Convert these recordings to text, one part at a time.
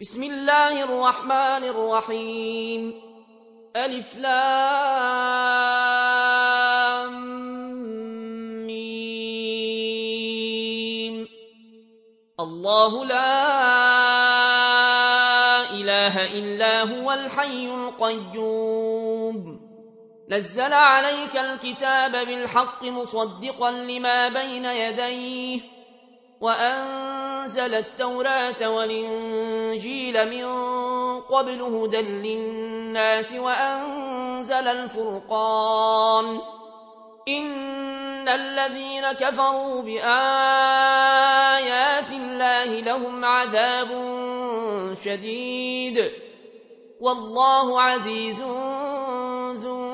بسم الله الرحمن الرحيم ألف لام ميم الله لا إله إلا هو الحي القيوم نزل عليك الكتاب بالحق مصدقا لما بين يديه وأنزل التوراة والإنجيل من قبل هدى للناس وأنزل الفرقان إن الذين كفروا بآيات الله لهم عذاب شديد والله عزيز ذو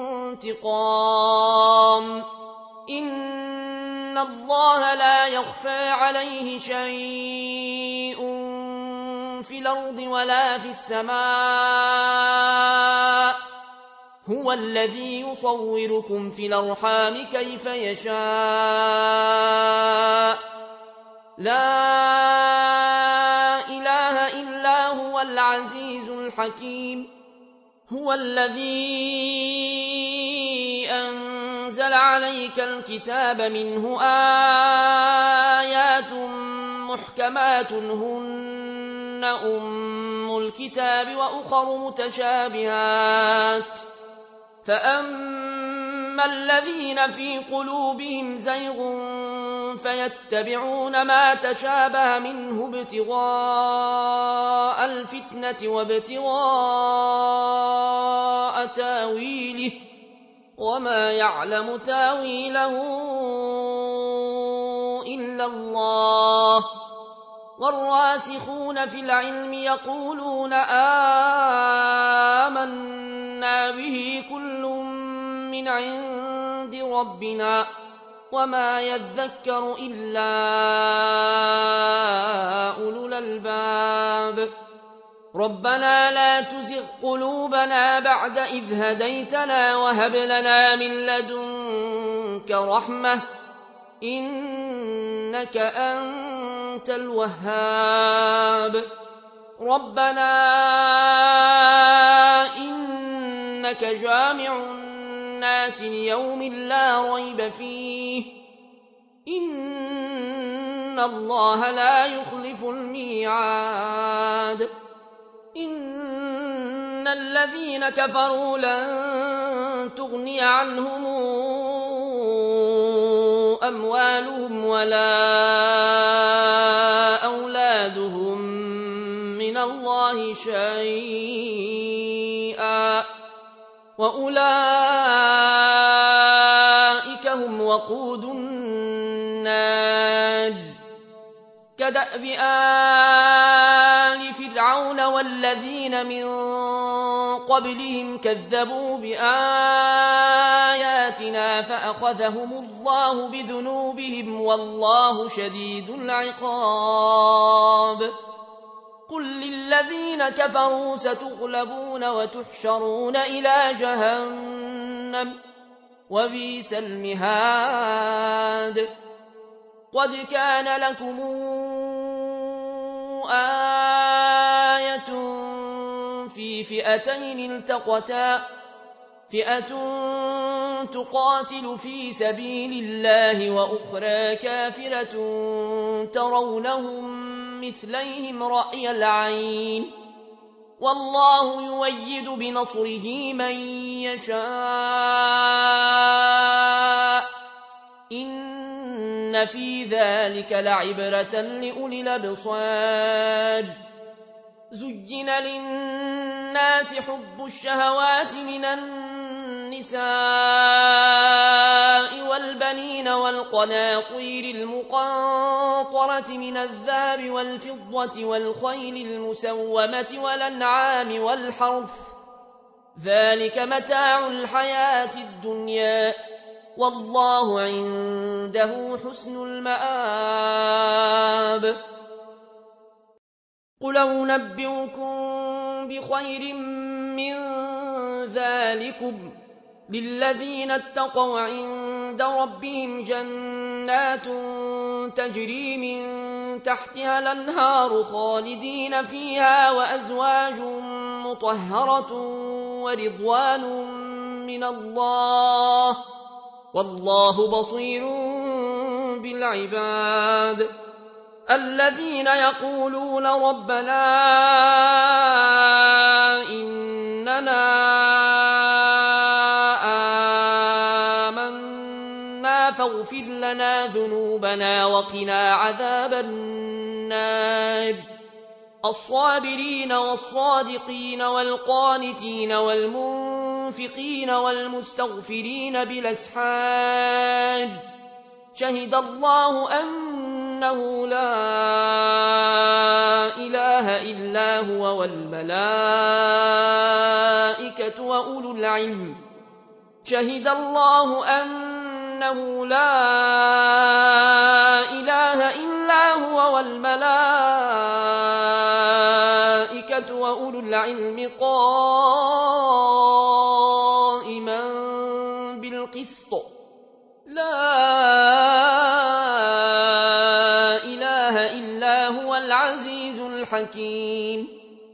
انتقام إن الله لا يخفى عليه شيء في الأرض ولا في السماء هو الذي يصوركم في الأرحام كيف يشاء لا إله إلا هو العزيز الحكيم هو الذي أنزل عليك الكتاب منه آيات محكمات هن أم الكتاب وأخر متشابهات فأما الذين في قلوبهم زيغ فيتبعون ما تشابه منه ابتغاء الفتنة وابتغاء تاويله وما يعلم تاويله إلا الله والراسخون في العلم يقولون آمنا به كل من عند ربنا وما يذكر إلا أولو الألباب ربنا لا تزغ قلوبنا بعد إذ هديتنا وهب لنا من لدنك رحمة إنك أنت الوهاب ربنا إنك جامع الناس ليوم لا ريب فيه إن الله لا يخلف الميعاد إن الذين كفروا لن تغني عنهم أموالهم ولا أولادهم من الله شيئا وأولئك هم وقود النار كدأب آل فرعون والذين من قبلهم كذبوا بآياتنا فأخذهم الله بذنوبهم والله شديد العقاب قل للذين كفروا ستغلبون وتحشرون إلى جهنم وبئس المهاد قد كان لكم آية في فئتين التقتا فئة تقاتل في سبيل الله وأخرى كافرة ترونهم مثليهم رأي العين والله يؤيد بنصره من يشاء إن في ذلك لعبرة لأولي الأبصار زين للناس حب الشهوات من النساء والبنين والقناطير المقنطرة من الذهب والفضة والخيل المسومة والأنعام والحرث ذلك متاع الحياة الدنيا والله عنده حسن المآب قل أنبئكم بخير من ذلكم للذين اتقوا عند ربهم جنات تجري من تحتها الأنهار خالدين فيها وأزواج مطهرة ورضوان من الله والله بصير بالعباد الذين يقولون ربنا إننا آمنا فاغفر لنا ذنوبنا وقنا عذاب النار الصابرين والصادقين والقانتين والمنفقين والمستغفرين بالأسحار شهد الله أنه لا إله إلا هو والملائكة وأولو العلم شهد الله أنه لا إله إلا هو والملائكة وأولو العلم قائما بالقسط لا إله إلا هو العزيز الحكيم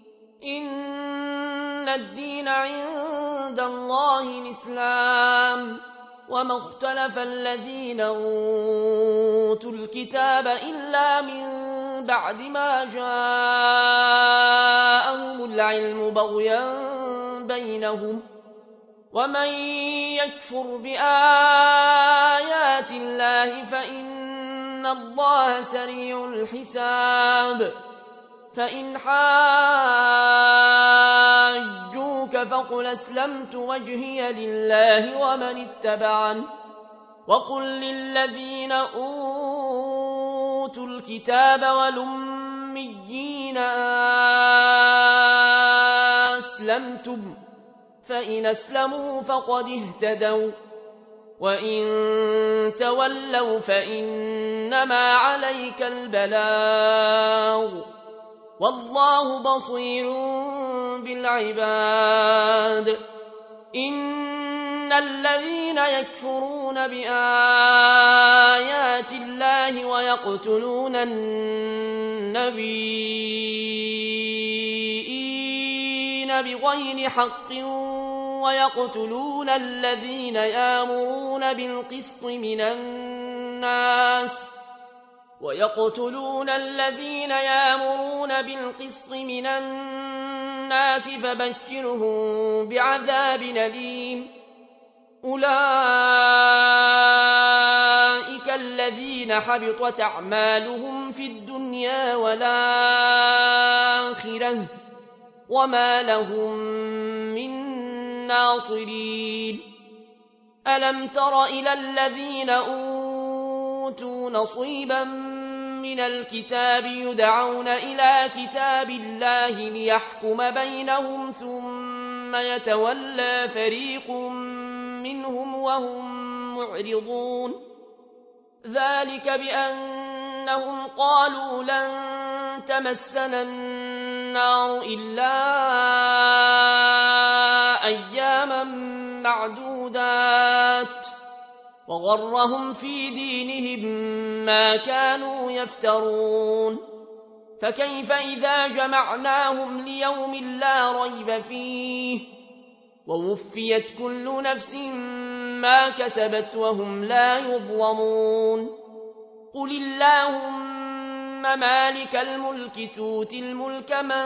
إن الدين عند الله الإسلام وما اختلف الذين أوتوا الكتاب إلا من بعد ما جاءهم العلم بغيا بينهم ومن يكفر بآيات الله فإن الله سريع الحساب فإن حاجوك فقل أسلمت وجهي لله ومن اتبعني وقل للذين أوتوا الكتاب والأميين أسلمتم فإن أسلموا فقد اهتدوا وإن تولوا فإنما عليك البلاغ والله بصير بالعباد إن الذين يكفرون بآيات الله ويقتلون النبيين بغير حق ويقتلون الذين يأمرون بالقسط من الناس فبشرهم بعذاب أليم أولئك الذين حبطت أعمالهم في الدنيا والآخرة وما لهم من ناصرين ألم تر إلى الذين أوتوا نصيبا من الكتاب يدعون إلى كتاب الله ليحكم بينهم ثم يتولى فريق منهم وهم معرضون ذلك بأنهم قالوا لن تمسنا النار إلا أياما معدودات وغرهم في دينهم ما كانوا يفترون فكيف إذا جمعناهم ليوم لا ريب فيه ووفيت كل نفس ما كسبت وهم لا يظلمون قل اللهم مالك الملك تؤتي الملك من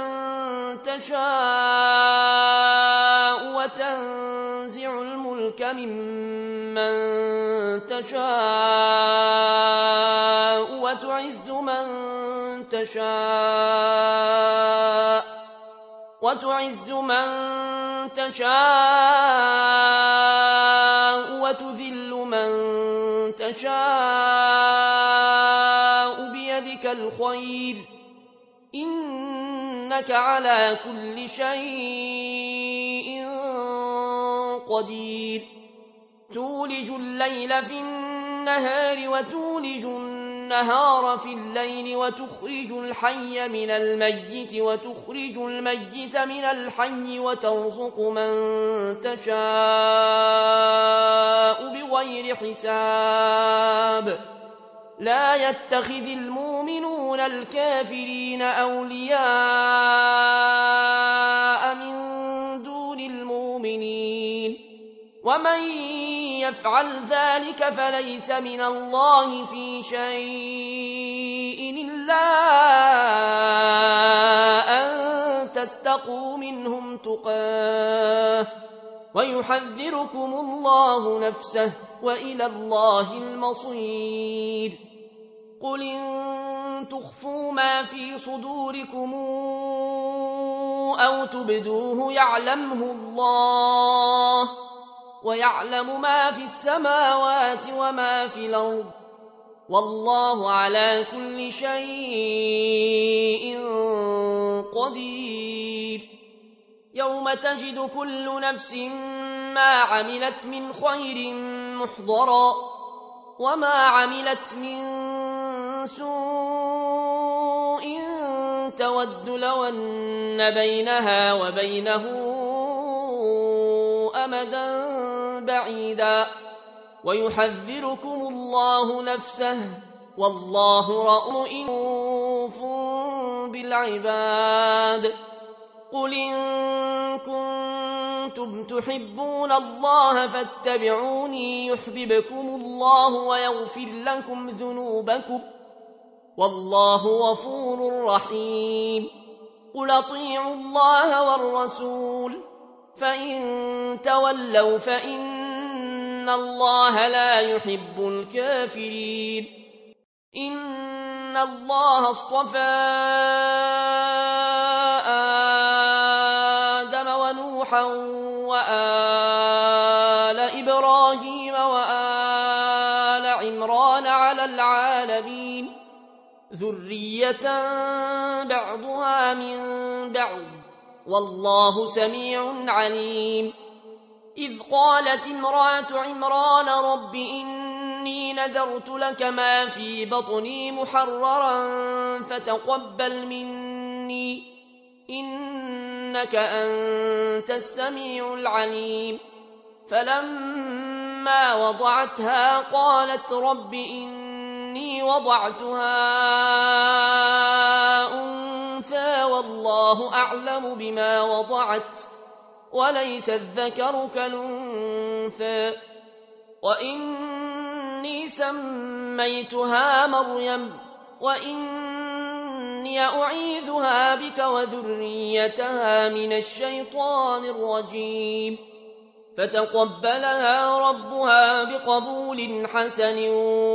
تشاء وتنزع الملك ممن تشاء وتعز من تشاء وتذل من تشاء بيدك الخير إنك على كل شيء قدير تولج الليل في النهار وتولج النهار في الليل وتخرج الحي من الميت وتخرج الميت من الحي وترزق من تشاء بغير حساب لا يتخذ المؤمنون الكافرين أولياء من دون المؤمنين ومن يفعل ذلك فليس من الله في شيء إلا أن تتقوا منهم تقاه ويحذركم الله نفسه وإلى الله المصير قل إن تخفوا ما في صدوركم أو تبدوه يعلمه الله ويعلم ما في السماوات وما في الأرض والله على كل شيء قدير يوم تجد كل نفس ما عملت من خير محضرا وما عملت من سوء تود لو أن بينها وبينه أمدا بعيدا ويحذركم الله نفسه والله رءوف بالعباد قل إن كنتم تحبون الله فاتبعوني يحببكم الله ويغفر لكم ذنوبكم والله غفور رحيم قل اطيعوا الله والرسول فإن تولوا فإن الله لا يحب الكافرين إن الله اصطفى آدم ونوحا وآل إبراهيم وآل عمران على العالمين ذرية بعضها من بعض والله سميع عليم إذ قالت امرأة عمران رب إني نذرت لك ما في بطني محررا فتقبل مني إنك أنت السميع العليم فلما وضعتها قالت رب إني وضعتها أنثى والله أعلم بما وضعت وليس الذكر كالأنثى وإني سميتها مريم وإني أعيذها بك وذريتها من الشيطان الرجيم فتقبلها ربها بقبول حسن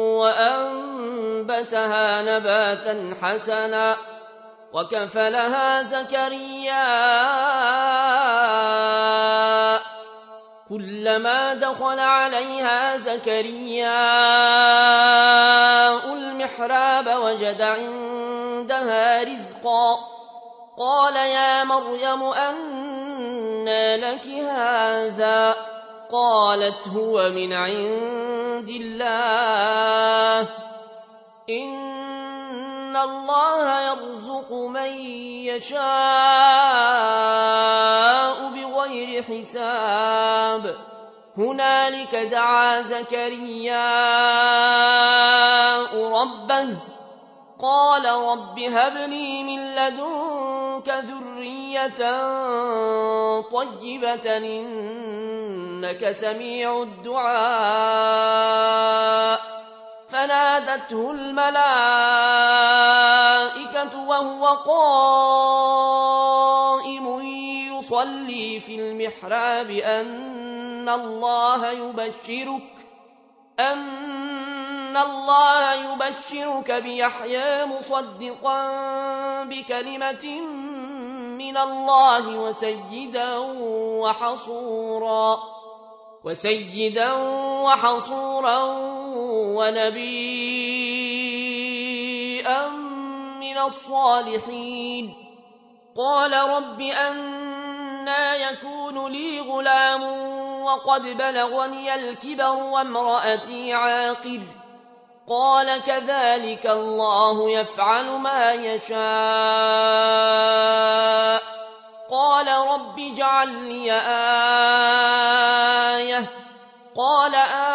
وأنبتها نباتا حسنا وكفلها زكريا كلما دخل عليها زكريا المحراب وجد عندها رزقا قال يا مريم أنى لك هذا قالت هو من عند الله إن الله يرزق من يشاء بغير حساب هنالك دعا زكريا ربه قال رب هب لي من لدنك ذرية طيبة إنك سميع الدعاء فنادته الملائكة وهو قائم يصلي في المحراب أن الله يبشرك بيحيى مصدقا بكلمة من الله وسيدا وحصورا ونبيا من الصالحين قال رب أنى يكون لي غلام وقد بلغني الكبر وامرأتي عاقر قال كذلك الله يفعل ما يشاء قال رب اجعل لي آية قال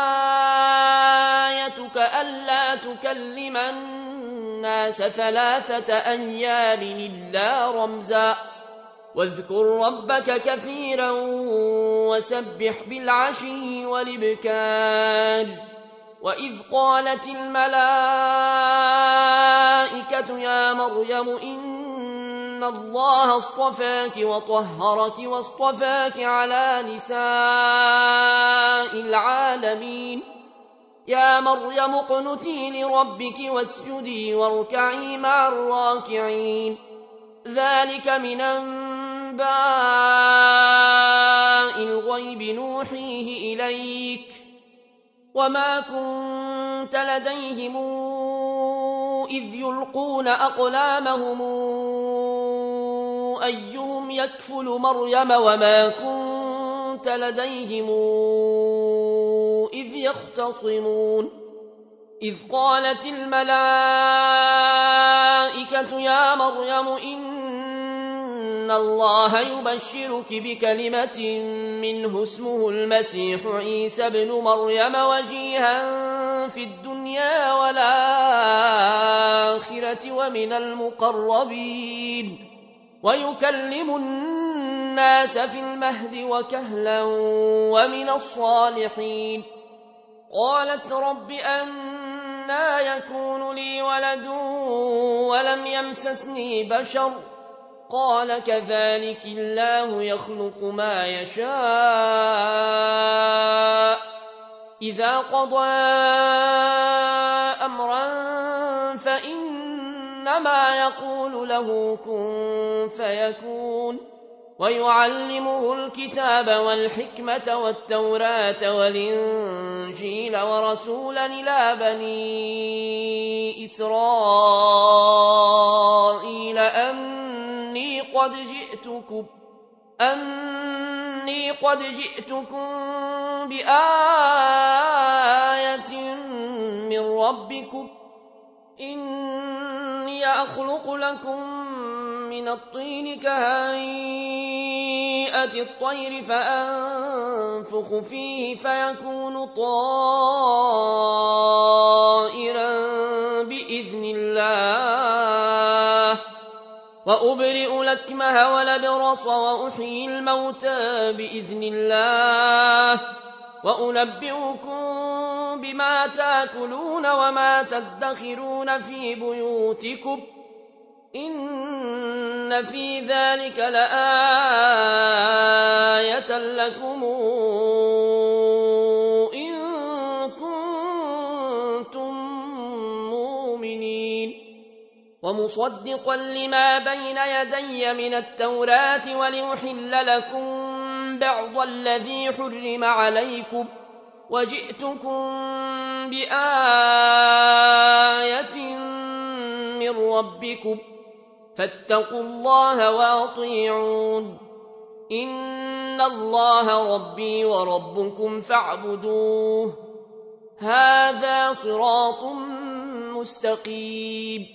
آيتك ألا تكلم الناس 3 أيام إلا رمزا واذكر ربك كثيرا وسبح بالعشي والإبكار وإذ قالت الملائكة يا مريم إن الله اصطفاك وطهرك واصطفاك على نساء العالمين يا مريم اقنتي لربك واسجدي واركعي مع الراكعين ذلك من أنباء الغيب نوحيه إليك وما كنت لديهم إذ يلقون أقلامهم أيهم يكفل مريم وما كنت لديهم إذ يختصمون إذ قالت الملائكة يا مريم إن الله يبشرك بكلمة منه اسمه المسيح عيسى ابن مريم وجيها في الدنيا والآخرة ومن المقربين ويكلم الناس في المهد وكهلا ومن الصالحين قالت رب أنى يكون لي ولد ولم يمسسني بشر قال كذلك الله يخلق ما يشاء إذا قضى أمرا فإنما يقول له كن فيكون ويعلمه الكتاب والحكمة والتوراة والإنجيل ورسولا إلى بني إسرائيل أني قد جئتكم بآية من ربكم إني أخلق لكم من الطين كهيئة الطير فأنفخ فيه فيكون طائرا بإذن الله وأبرئ الأكمه والأبرص وأحيي الموتى بإذن الله وأنبئكم بما تأكلون وما تدخرون في بيوتكم إن في ذلك لآية لكم إن كنتم مؤمنين ومصدقا لما بين يدي من التوراة ولأحل لكم بعض الذي حرم عليكم وجئتكم بآية من ربكم فاتقوا الله وأطيعون إن الله ربي وربكم فاعبدوه هذا صراط مستقيم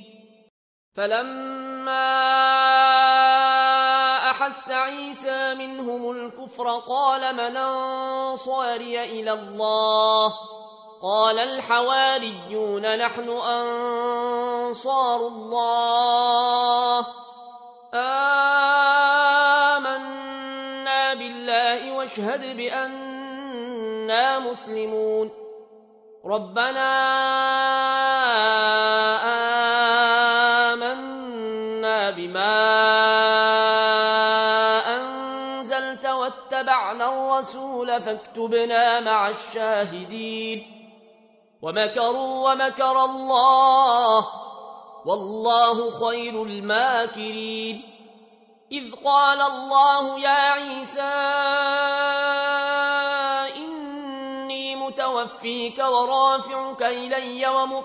فلما أحس عيسى منهم الكفر قال من أنصاري إلى الله قال الحواريون نحن أنصار الله آمنا بالله واشهد بأننا مسلمون ربنا آمنا بما أنزلت واتبعنا الرسول فاكتبنا مع الشاهدين ومكروا ومكر الله والله خير الماكرين إذ قال الله يا عيسى إني متوفيك ورافعك إلي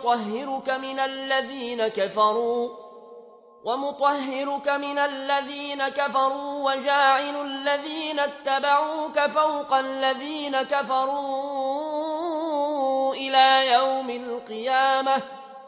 ومطهرك من الذين كفروا وجاعل الذين اتبعوك فوق الذين كفروا إلى يوم القيامة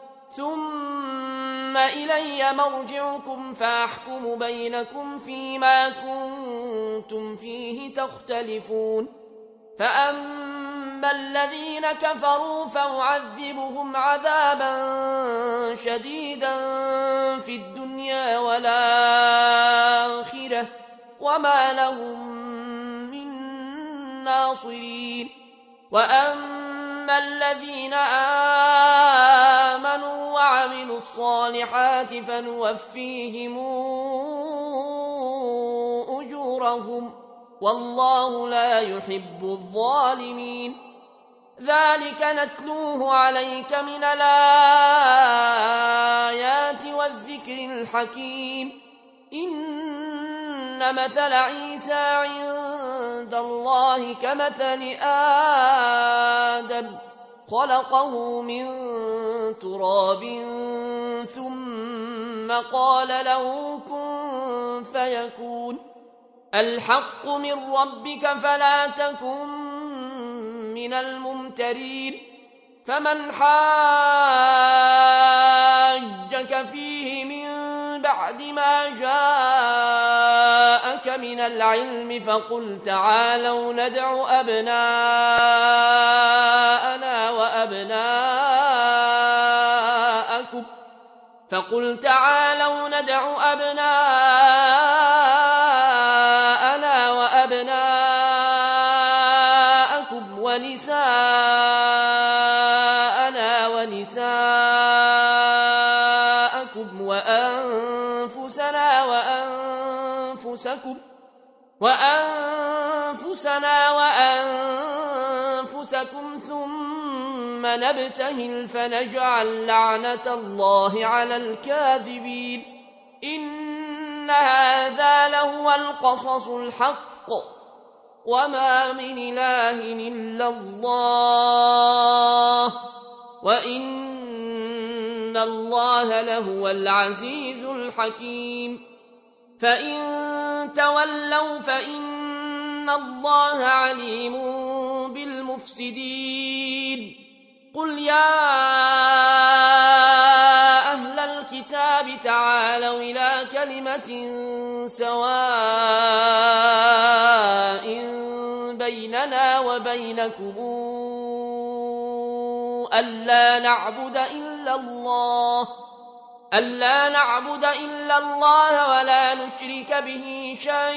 ثم إلي مرجعكم فأحكم بينكم فيما كنتم فيه تختلفون فأما الذين كفروا فأعذبهم عذابا شديدا في الدنيا والآخرة وما لهم من ناصرين وأما الذين آمنوا وعملوا الصالحات فنوفيهم أجورهم والله لا يحب الظالمين ذلك نتلوه عليك من الآيات والذكر الحكيم إن مثل عيسى عند الله كمثل آدم خلقه من تراب ثم قال له كن فيكون الحق من ربك فلا تكن من الممترين فمن حاجك فيه من بعد ما جاءك من العلم فقل تعالوا ندع أبناءنا وأبناءكم ونساءنا ونساءكم وأنفسنا وأنفسكم ثم نبتهل فنجعل لعنة الله على الكاذبين إن هذا لهو القصص الحق وما من إله إلا الله وإن الله لهو العزيز الحكيم فإن تولوا فإن الله عليم بالمفسدين قل يا أهل الكتاب تعالوا إلى كلمة سواء بيننا وبينكم ألا نعبد إلا الله ولا نشرك به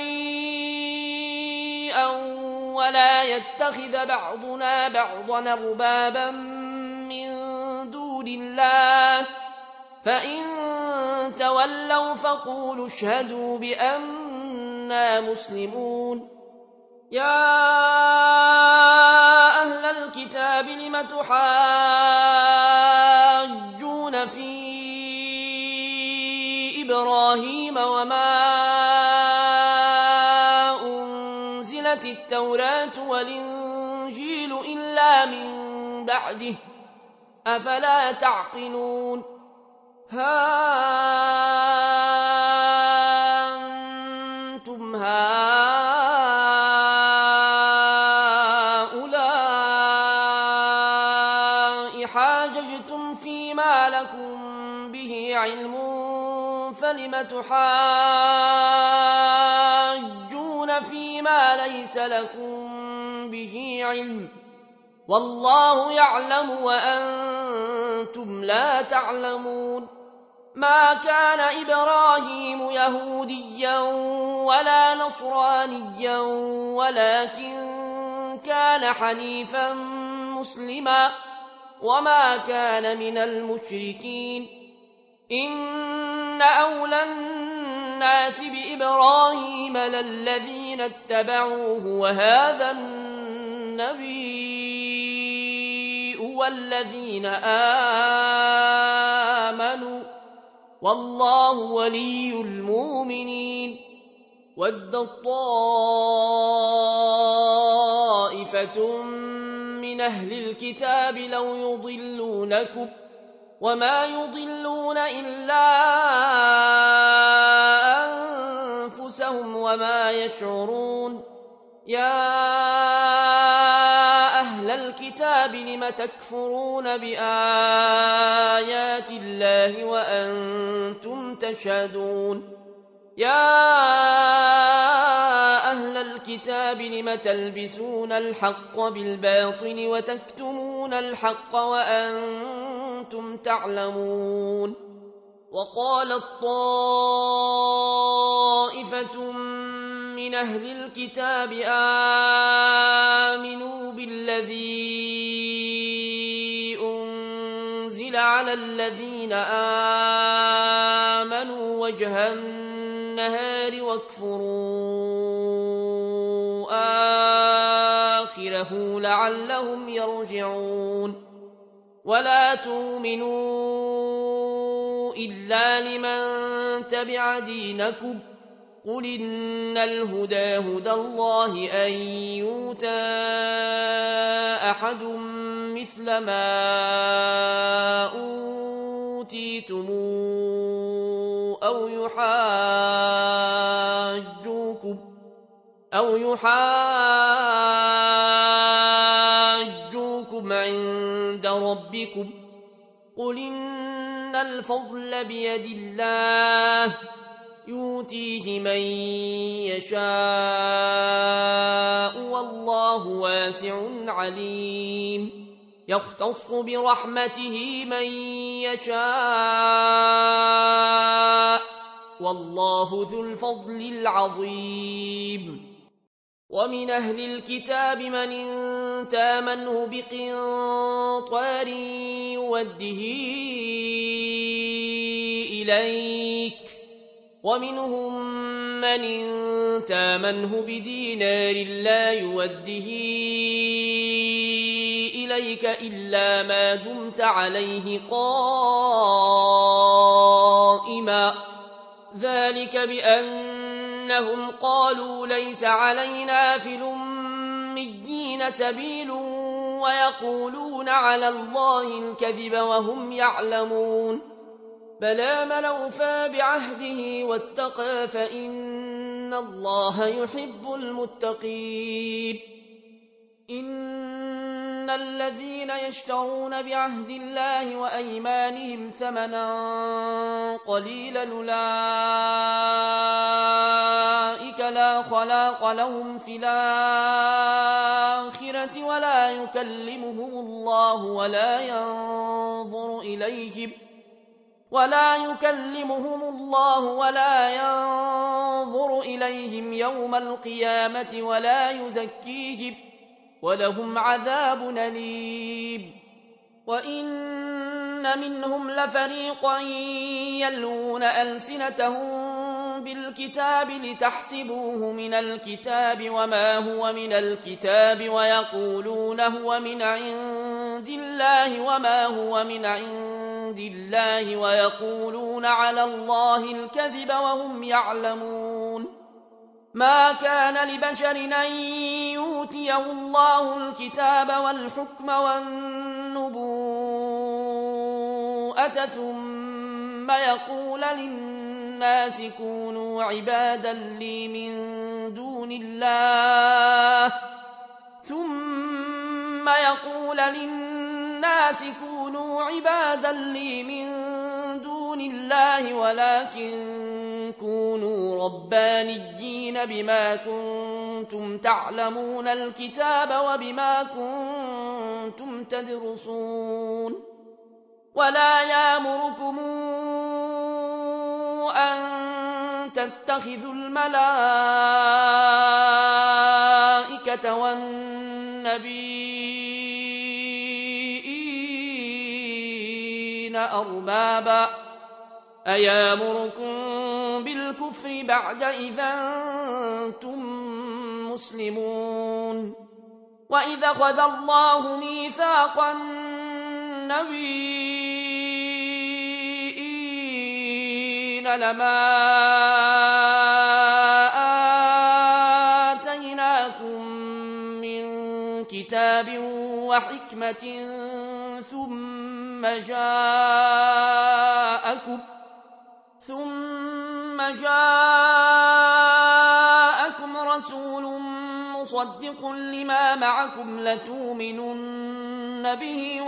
شيئا ولا يتخذ بعضنا بعضا أربابا من دون الله فإن تولوا فقولوا اشهدوا بأننا مسلمون يا أهل الكتاب لم تحاجون في إبراهيم وما أنزلت التوراة والإنجيل إلا من بعده أفلا تعقلون ها أنتم هؤلاء حاججتم فيما لكم به علم فلم تحاجون فيما ليس لكم به علم والله يعلم وأنتم لا تعلمون ما كان إبراهيم يهوديا ولا نصرانيا ولكن كان حنيفا مسلما وما كان من المشركين إن أولى الناس بإبراهيم للذين اتبعوه وهذا النبي والذين آمنوا والله ولي المؤمنين ود طائفة من أهل الكتاب لو يضلونكم وما يضلون إلا أنفسهم وما يشعرون يا أهل الكتاب لم تكفرون بآيات الله وأنتم تشهدون يا أهل الكتاب لم تلبسون الحق بالباطل وتكتمون الحق وأنتم تعلمون وقالت طائفة من أهل الكتاب آمنوا بالذي أنزل على الذين آمنوا وجه النهار واكفروا آخره لعلهم يرجعون ولا تؤمنوا إلا لمن تبع دينكم قل إن الهدى هدى الله أن يؤتى أحد مثل ما أوتيتم أو يحاجوكم عند ربكم قل إن الفضل بيد الله يؤتيه من يشاء والله واسع عليم يختص برحمته من يشاء والله ذو الفضل العظيم ومن أهل الكتاب من إن تامنه بقنطار يوده إليك ومنهم من إن تامنه بدينار لا يوده إليك إلا ما دمت عليه قائما ذلك بأنهم قالوا ليس علينا في الأميين سبيل ويقولون على الله الكذب وهم يعلمون بلى من أوفى بعهده واتقى فإن الله يحب المتقين إن الذين يشترون بعهد الله وأيمانهم ثمنا قليلا أولئك لا خلاق لهم في الآخرة ولا يكلمهم الله ولا ينظر إليهم يوم القيامة ولا يزكيهم ولهم عذاب أليم وإن منهم لفريقا يلوون ألسنتهم بالكتاب لتحسبوه من الكتاب وما هو من الكتاب ويقولون هو من عند الله وما هو من عند الله ويقولون على الله الكذب وهم يعلمون ما كان لبشر أن يؤتيه الله الكتاب والحكم والنبوءة ثم يقول للناس كونوا عبادا لي من دون الله ولكن كونوا ربانيين بما كنتم تعلمون الكتاب وبما كنتم تدرسون ولا يأمركم أن تتخذوا الملائكة والنبيين أربابا أيامركم بالكفر بعد إذا أنتم مسلمون وإذا أخذ الله ميثاق النبيين لما آتيناكم من كتاب وحكمة ثم جاءكم رسول مصدق لما معكم لتؤمنن به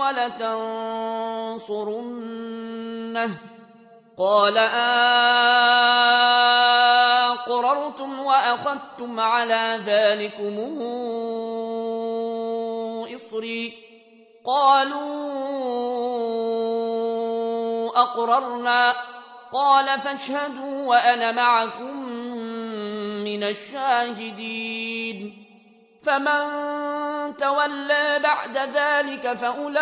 ولتنصرنه قال أقررتم وأخذتم على ذلكم إصري قالوا أقررنا قال فاشهدوا وأنا معكم من الشاهدين فمن تولى بعد ذلك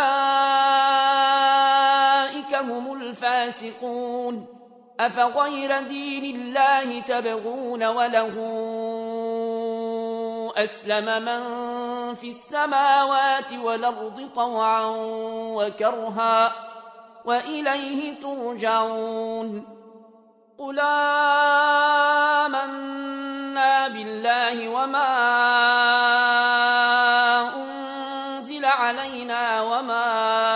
فأولئك هم الفاسقون أفغير دين الله تبغون وله أسلم من في السماوات والأرض طوعا وكرها وإليه ترجعون قل آمنا بالله وما أنزل علينا وما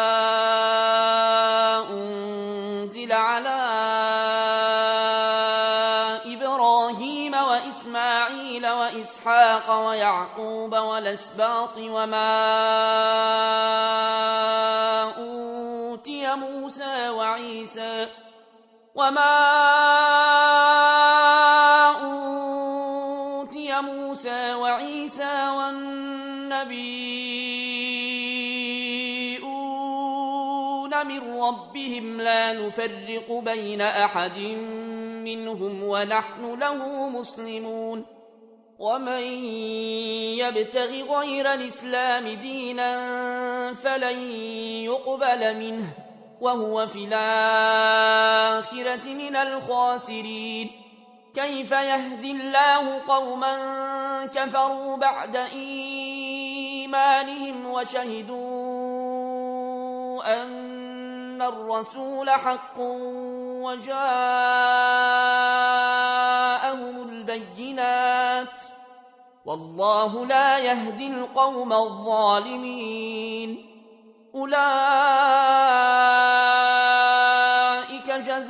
أنزل على إبراهيم وإسماعيل وإسحاق ويعقوب والأسباط وما أوتي موسى وعيسى والنبيون من ربهم لا نفرق بين أحد منهم ونحن له مسلمون ومن يبتغ غير الإسلام دينا فلن يقبل منه وهو في الآخرة من الخاسرين كيف يهدي الله قوما كفروا بعد إيمانهم وشهدوا أن الرسول حق وجاءهم البينات والله لا يهدي القوم الظالمين أولئك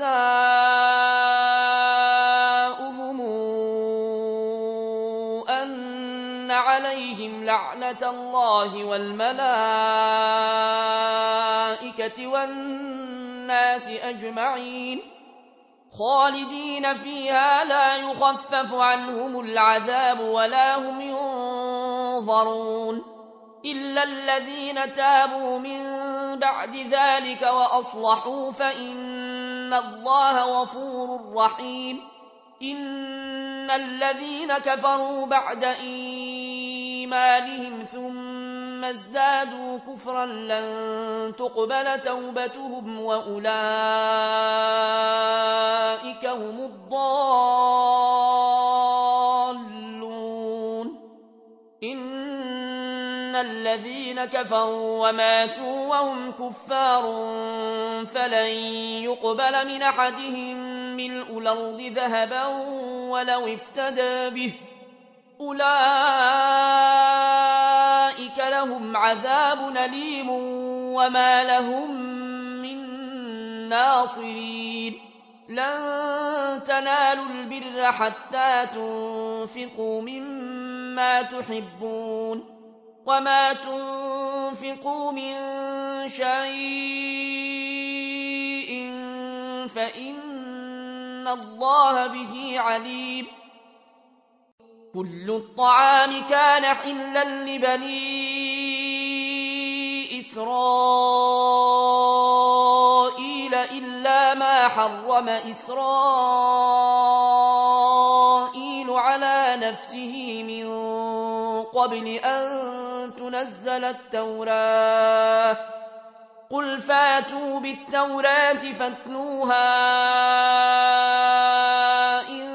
جزاؤهم أن عليهم لعنة الله والملائكة والناس أجمعين خالدين فيها لا يخفف عنهم العذاب ولا هم ينظرون إلا الذين تابوا من بعد ذلك وأصلحوا فإن الله غفور رحيم إن الذين كفروا بعد إيمانهم ثم ازدادوا كفرا لن تقبل توبتهم وأولئك هم الضالون إن الذين كفروا وماتوا وهم كفار فلن يقبل من أحدهم ملء الأرض ذهبا ولو افتدى به أولئك لهم عذاب أليم وما لهم من ناصرين لن تنالوا البر حتى تنفقوا مما تحبون وما تنفقوا من شيء فإن الله به عليم كل الطعام كان حلا لبني إسرائيل إلا ما حرم إسرائيل على نفسه من قبل أن تنزل التوراة قل فاتوا بالتوراة فاتلوها إن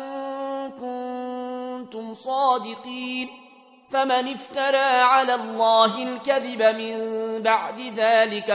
كنتم صادقين فمن افترى على الله الكذب من بعد ذلك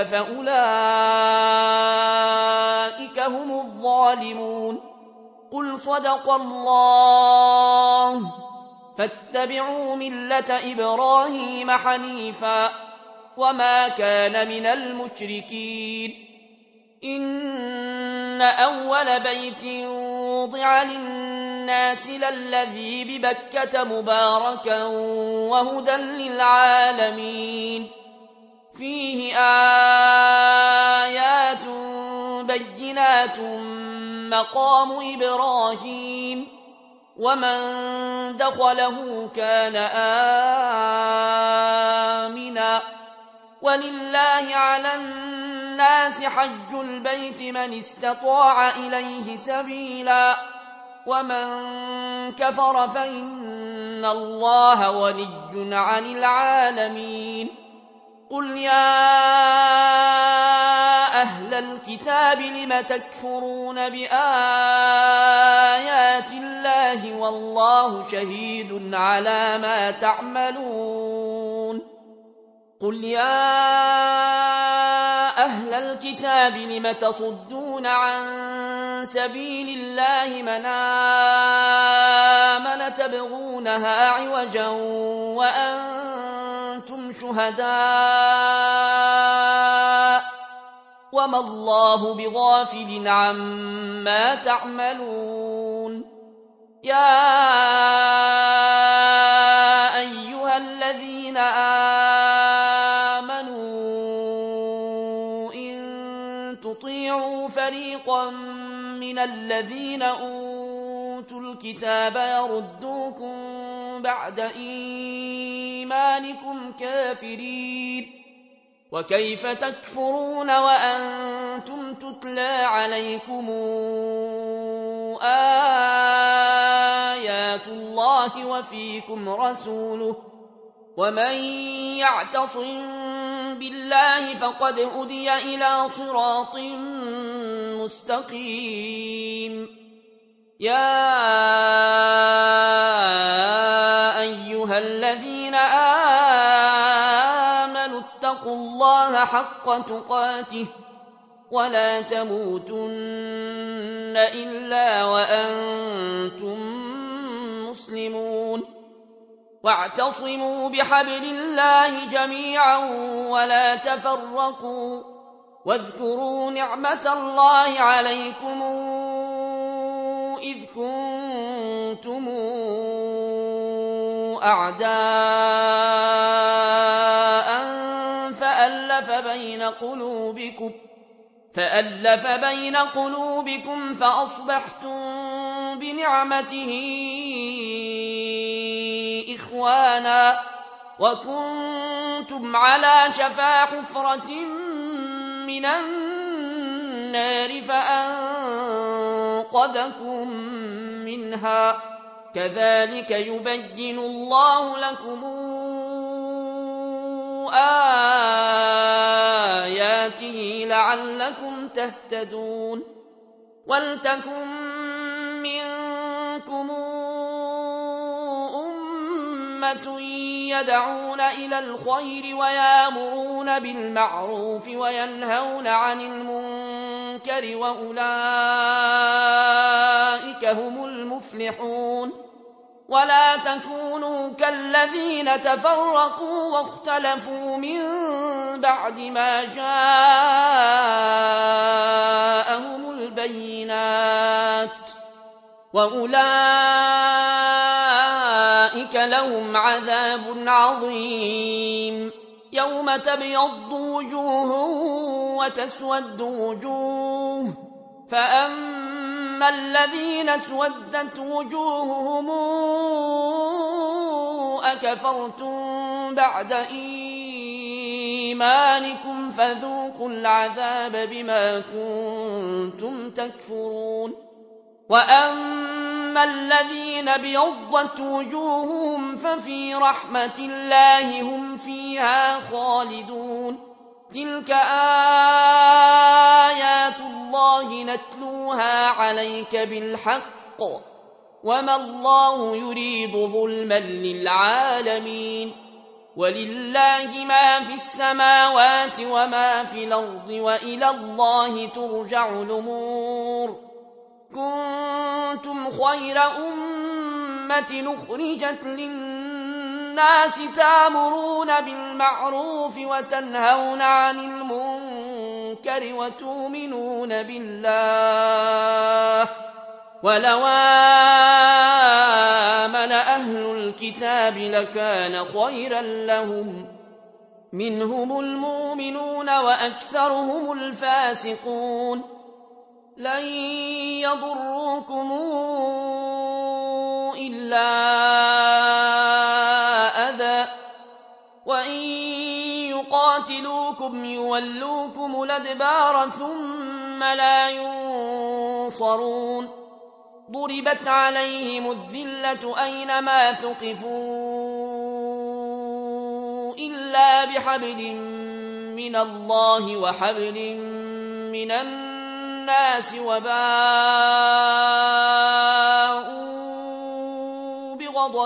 فأولئك هم الظالمون قل صدق الله فاتبعوا ملة إبراهيم حنيفا وما كان من المشركين إن أول بيت وُضِعَ لِلنَّاسِ لَلَّذِي بِبَكَّةَ مُبَارَكًا وَهُدًى لِّلْعَالَمِينَ فِيهِ آيَاتٌ بَيِّنَاتٌ مَّقَامُ إِبْرَاهِيمَ وَمَن دَخَلَهُ كَانَ آمِنًا وَلِلَّهِ عَلَى النَّاسِ حَجُّ الْبَيْتِ مَنِ اسْتَطَاعَ إِلَيْهِ سَبِيلًا وَمَن كَفَرَ فَإِنَّ اللَّهَ غَنِيٌّ عَنِ الْعَالَمِينَ قُلْ يَا أَهْلَ الْكِتَابِ لِمَ تَكْفُرُونَ بِآيَاتِ اللَّهِ وَاللَّهُ شَهِيدٌ عَلَىٰ مَا تَعْمَلُونَ قُلْ يَا أَهْلَ الْكِتَابِ لِمَ تَصُدُّونَ عَن سَبِيلِ اللَّهِ مَنْ آمَنَ تَبْغُونَهَا عِوَجًا وَأَنتُمْ شُهَدَاءُ وَمَا اللَّهُ بِغَافِلٍ عَمَّا تَعْمَلُونَ يَا أَيُّهَا الَّذِينَ آمَنُوا إِن تُطِيعُوا فَرِيقًا مِّنَ الَّذِينَ أُوتُوا الْكِتَابَ يَرُدُّوكُم بَعْدَ إِيمَانِكُمْ كَافِرِينَ وَكَيْفَ تَكْفُرُونَ وَأَنتُمْ تُتْلَىٰ عَلَيْكُمْ آيَاتُ اللَّهِ وَفِيكُمْ رَسُولُهُ وَمَن يَعْتَصِم بِاللَّهِ فَقَدْ هُدِيَ إِلَىٰ صِرَاطٍ مُّسْتَقِيمٍ يَا أَيُّهَا الَّذِينَ آمَنُوا اتَّقُوا اللَّهَ حَقَّ تُقَاتِهِ وَلَا تَمُوتُنَّ إِلَّا وَأَنتُم مُّسْلِمُونَ وَاعْتَصِمُوا بِحَبْلِ اللَّهِ جَمِيعًا وَلَا تَفَرَّقُوا وَاذْكُرُوا نِعْمَةَ اللَّهِ عَلَيْكُمْ إِذْ كُنتُمْ أَعْدَاءً فَأَلَّفَ بَيْنَ قُلُوبِكُمْ فَأَصْبَحْتُم بِنِعْمَتِهِ إِخْوَانًا وَكُنتُمْ عَلَىٰ شَفَا حُفْرَةٍ مِّنَ النَّارِ فَأَنقَذَكُم مِّنْهَا ۚ كَذَٰلِكَ يُبَيِّنُ اللَّهُ لَكُمْ آيَاتِهِ لَعَلَّكُمْ تَهْتَدُونَ وَلْتَكُن مِّنكُمْ أُمَّةٌ يَدْعُونَ إِلَى الْخَيْرِ وَيَأْمُرُونَ بِالْمَعْرُوفِ وَيَنْهَوْنَ عَنِ الْمُنكَرِ وَأُولَٰئِكَ هُمُ المفلحون ولا تكونوا كالذين تفرقوا واختلفوا من بعد ما جاءهم البينات وأولئك لهم عذاب عظيم يوم تبيض وجوه وتسود وجوه فأما الذين اسودت وجوههم أكفرتم بعد إيمانكم فذوقوا العذاب بما كنتم تكفرون وأما الذين ابيضت وجوههم ففي رحمة الله هم فيها خالدون تلك آيات الله نتلوها عليك بالحق وما الله يريد ظلما للعالمين ولله ما في السماوات وما في الأرض وإلى الله ترجع الأمور كنتم خير أمة أخرجت للناس تأمرون بالمعروف وتنهون عن المنكر وتؤمنون بالله ولو آمن أهل الكتاب لكان خيرا لهم منهم المؤمنون وأكثرهم الفاسقون لن يضروكم إلا أذى وإن يقاتلوكم يولوكم الأدبار ثم لا ينصرون ضربت عليهم الذلة أينما ثقفوا إلا بحبل من الله وحبل من الناس وباءوا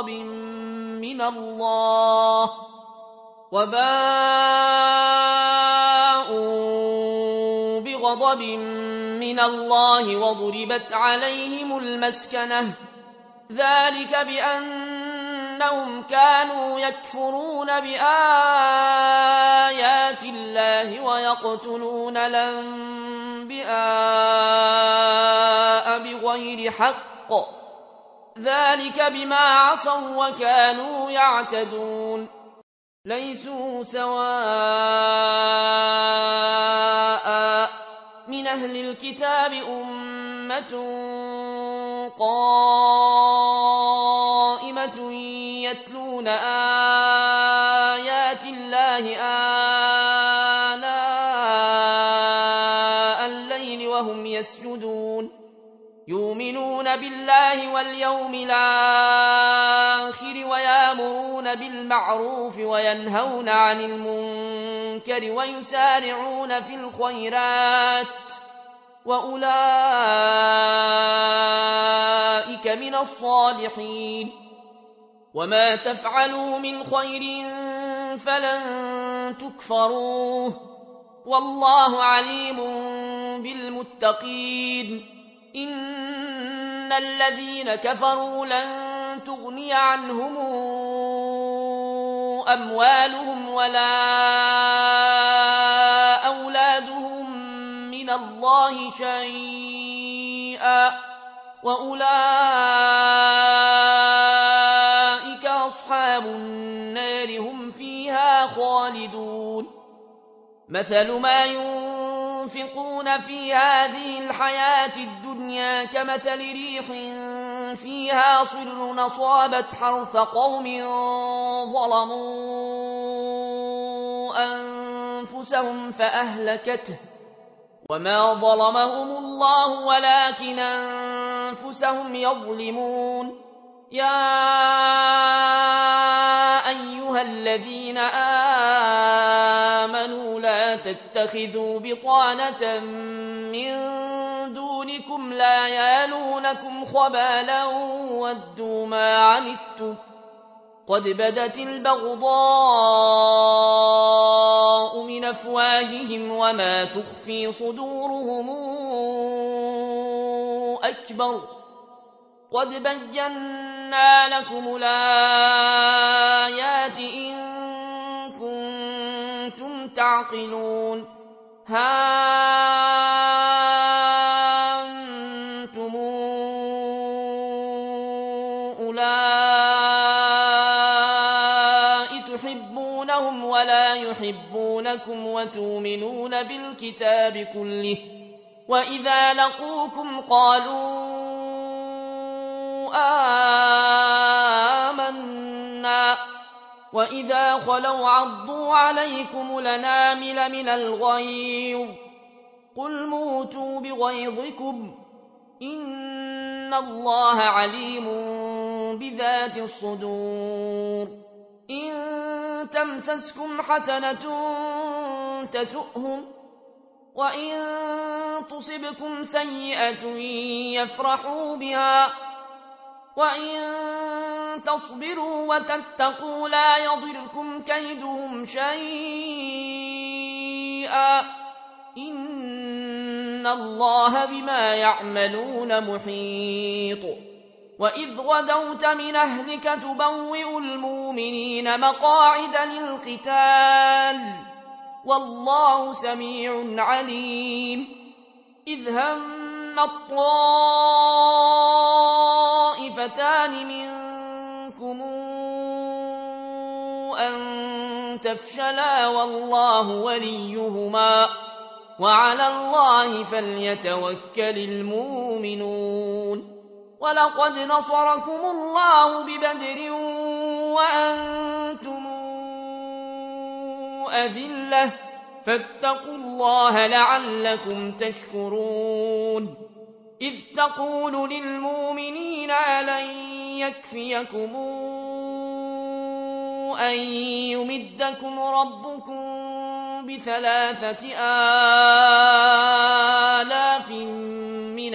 بغضب من الله وضربت عليهم المسكنة ذلك بأنهم كانوا يكفرون بآيات الله ويقتلون الأنبياء بغير حق ذلك بما عصوا وكانوا يعتدون ليسوا سواء من أهل الكتاب أمة قائمة يتلون آيات الله آناء الليل وهم يسجدون يؤمنون بالله واليوم الآخر ويأمرون بالمعروف وينهون عن المنكر ويسارعون في الخيرات وأولئك من الصالحين وما تفعلوا من خير فلن تكفروه والله عليم بالمتقين إن الذين كفروا لن تغني عنهم أموالهم ولا أولادهم من الله شيئا وأولئك أصحاب النار هم فيها خالدون مثل ما ينفقون في هذه الحياة الدنيا كمثل ريح فيها صر أصابت حرث قوم ظلموا أنفسهم فأهلكته وما ظلمهم الله ولكن أنفسهم يظلمون يا أيها الذين آمنوا لا تتخذوا بطانة من دونكم لا يالونكم خبالا ودوا ما عنتم قد بدت البغضاء من أفواههم وما تخفي صدورهم أكبر قد بينا لكم الآيات إن كنتم تعقلون ها أنتم أولئك تحبونهم ولا يحبونكم وتؤمنون بالكتاب كله وإذا لقوكم قالوا آمنا وإذا خلوا عضوا عليكم الأنامل من الغيظ قل موتوا بغيظكم إن الله عليم بذات الصدور إن تمسسكم حسنة تسؤهم وإن تصبكم سيئة يفرحوا بها وإن تصبروا وتتقوا لا يضركم كيدهم شيئا إن الله بما يعملون محيط وإذ غدوت من أهلك تبوئ المؤمنين مقاعد للقتال والله سميع عليم إذ هم الطائفتان منكم أن تفشلا والله وليهما وعلى الله فليتوكل المؤمنون ولقد نصركم الله ببدر وأنتم أذلة فاتقوا الله لعلكم تشكرون إذ تقول للمؤمنين ألن يكفيكم أن يمدكم ربكم ب3,000 من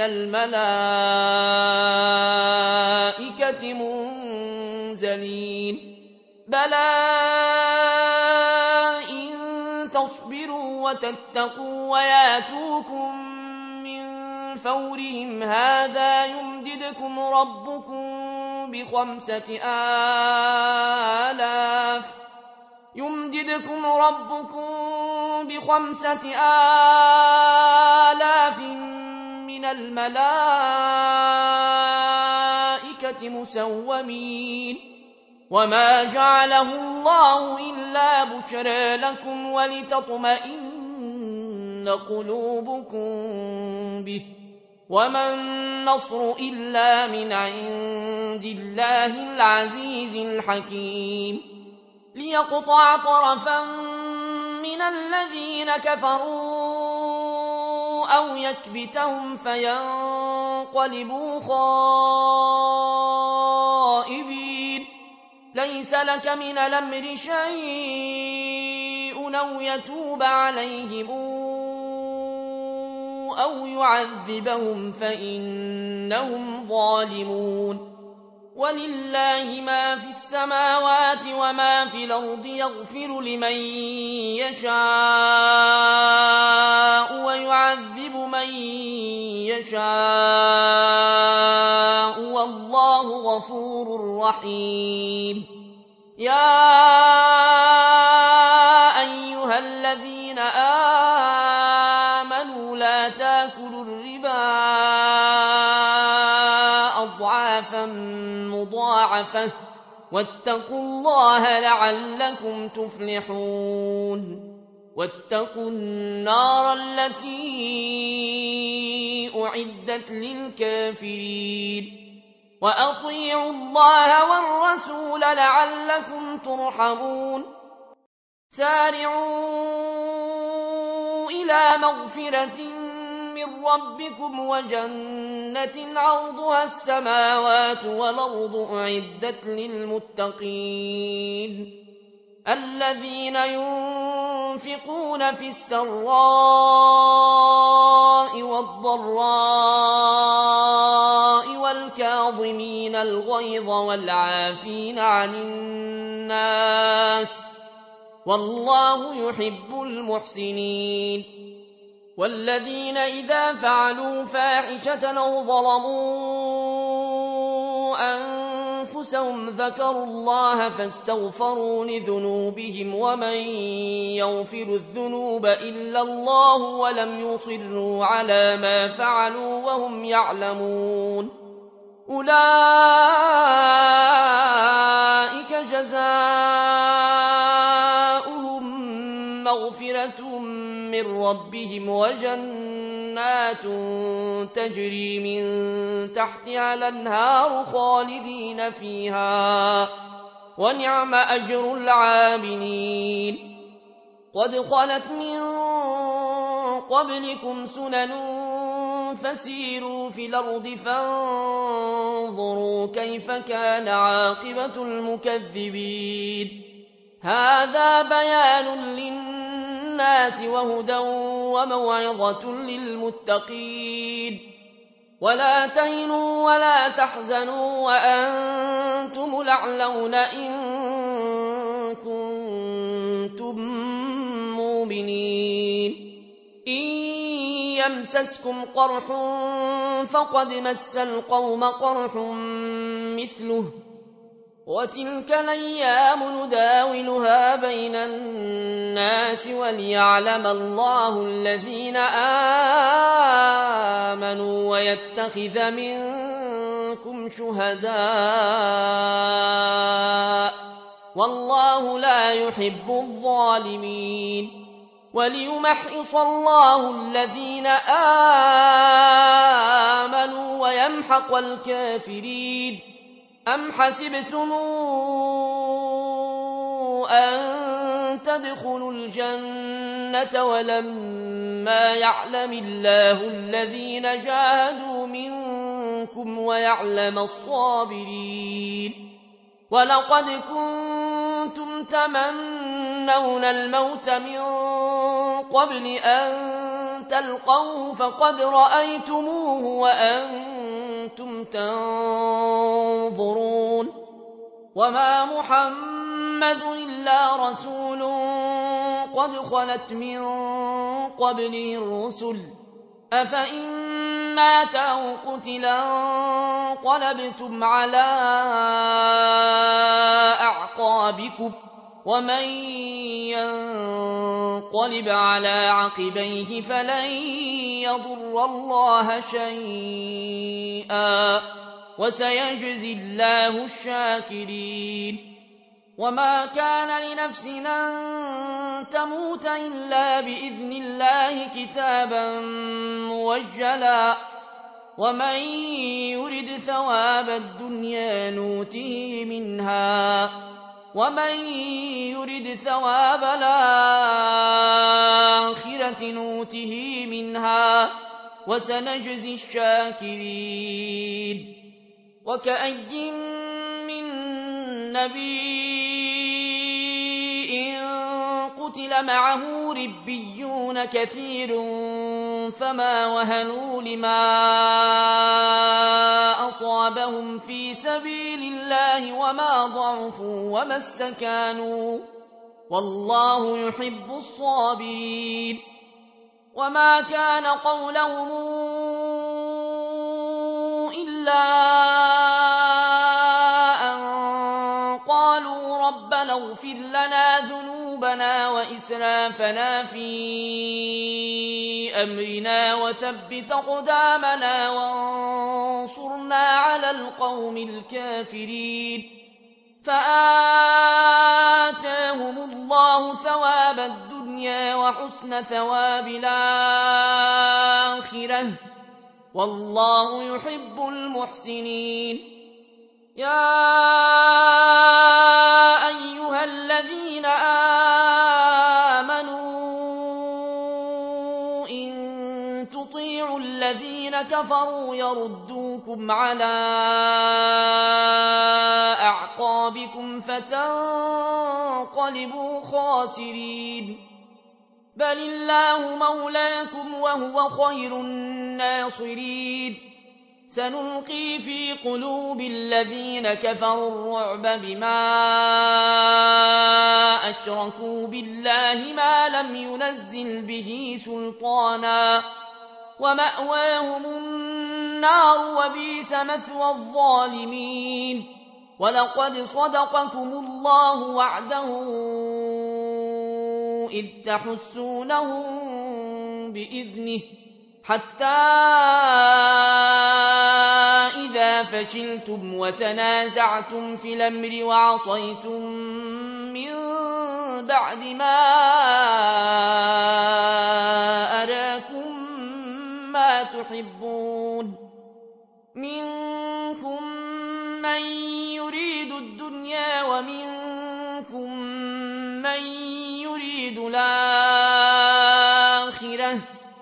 الملائكة منزلين بلى إن تصبروا وتتقوا وياتوكم من فورهم هذا يمددكم ربكم ب5,000 من الملائكة مسومين وما جعله الله إلا بشرى لكم ولتطمئن قلوبكم به وما النصر إلا من عند الله العزيز الحكيم ليقطع طرفا من الذين كفروا أو يكبتهم فينقلبوا خائبين ليس لك من الأمر شيء أو يتوب عليهم أو يعذبهم فإنهم ظالمون ولله ما في السماوات وما في الأرض يغفر لمن يشاء ويعذب من يشاء والله غفور رحيم يا أيها الذين آمنوا لا تاكلوا الربا أضعافا مضاعفة واتقوا الله لعلكم تفلحون واتقوا النار التي أعدت للكافرين وأطيعوا الله والرسول لعلكم ترحمون سارعوا إلى مغفرة من ربكم وجنة عرضها السماوات والأرض أعدت للمتقين الذين ينفقون في السراء والضراء والكاظمين الغيظ والعافين عن الناس والله يحب المحسنين والذين إذا فعلوا فاحشة أو ظلموا أنفسهم ذكروا الله فاستغفروا لذنوبهم ومن يغفر الذنوب إلا الله ولم يصروا على ما فعلوا وهم يعلمون أولئك جزاؤهم مغفرة من ربهم وجنات تجري من تحتها الأنهار خالدين فيها ونعم أجر العاملين قد خلت من قبلكم سنن فسيروا في الأرض فانظروا كيف كان عاقبة المكذبين هذا بيان للناس وهدى وموعظة للمتقين ولا تهنوا ولا تحزنوا وأنتم الأعلون إن كنتم مؤمنين إن يمسسكم قرح فقد مس القوم قرح مثله وتلك الأيام نداولها بين الناس وليعلم الله الذين آمنوا ويتخذ منكم شهداء والله لا يحب الظالمين وليمحص الله الذين آمنوا ويمحق الكافرين أم حسبتم أن تدخلوا الجنة ولما يعلم الله الذين جاهدوا منكم ويعلم الصابرين ولقد كنتم تمنون الموت من قبل أن تلقوه فقد رأيتموه وأنتم تنظرون وما محمد إلا رسول قد خلت من قبله الرسل أفإن مات أو قتلا انقلبتم على أعقابكم ومن ينقلب على عقبيه فلن يضر الله شيئا وسيجزي الله الشاكرين وما كان لنفس أن تموت إلا بإذن الله كتابا موجلا ومن يرد ثواب الدنيا نوته منها ومن يرد ثواب الآخرة نوته منها وسنجزي الشاكرين وكأي من نبي قتل معه ربيون كثير فما وهنوا لما أصابهم في سبيل الله وما ضعفوا وما استكانوا والله يحب الصابرين وما كان قولهم إلا أن قالوا ربنا اغفر لنا ذنوبنا وإسرافنا في أمرنا وثبت أقدامنا وانصرنا على القوم الكافرين فآتاهم الله ثواب الدنيا وحسن ثواب الآخرة والله يحب المحسنين يا أيها الذين آمنوا إن تطيعوا الذين كفروا يردوكم على أعقابكم فتنقلبوا خاسرين بل الله مولاكم وهو خير الناصرين سنلقي في قلوب الذين كفروا الرعب بما أشركوا بالله ما لم ينزل به سلطانا ومأواهم النار وبئس مثوى الظالمين ولقد صدقكم الله وعده إذ تحسونهم بإذنه حتى إذا فشلتم وتنازعتم في الأمر وعصيتم من بعد ما أراكم ما تحبون منكم من يريد الدنيا ومنكم من يريد الآخرة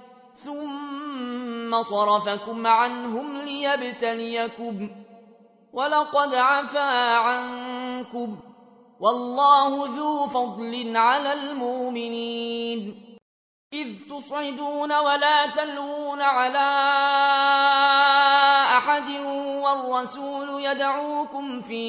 ثم صرفكم عنهم ليبتليكم ولقد عفا عنكم والله ذو فضل على المؤمنين إذ تصعدون ولا تلوون على أحد والرسول يدعوكم في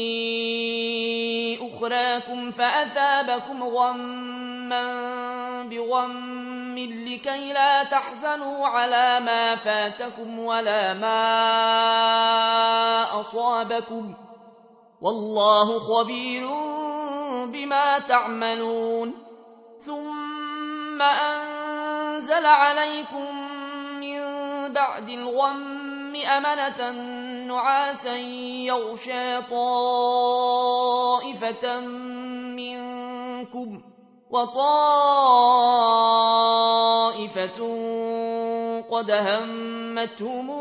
أخراكم فأثابكم غما بغم لكي لا تحزنوا على ما فاتكم ولا ما أصابكم والله خبير بما تعملون ثم أنزل عليكم من بعد الغم أمنة نعاسا يغشى طائفة منكم وطائفة قد همتهم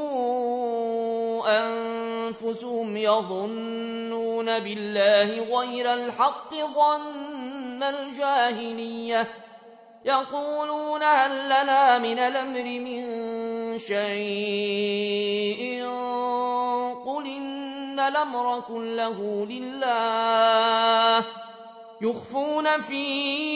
أنفسهم يظنون بالله غير الحق ظن الجاهلية يقولون هل لنا من الأمر من شيء قل إن الأمر كله لله يخفون في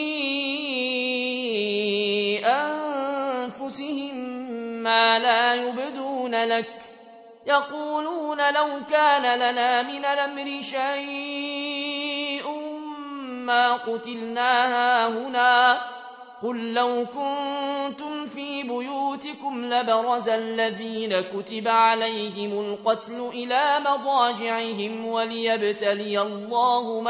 أنفسهم ما لا يبدون لك يقولون لو كان لنا من الأمر شيء ما قتلنا هاهنا قل لو كنتم في بيوتكم لبرز الذين كتب عليهم القتل إلى مضاجعهم وليبتلي الله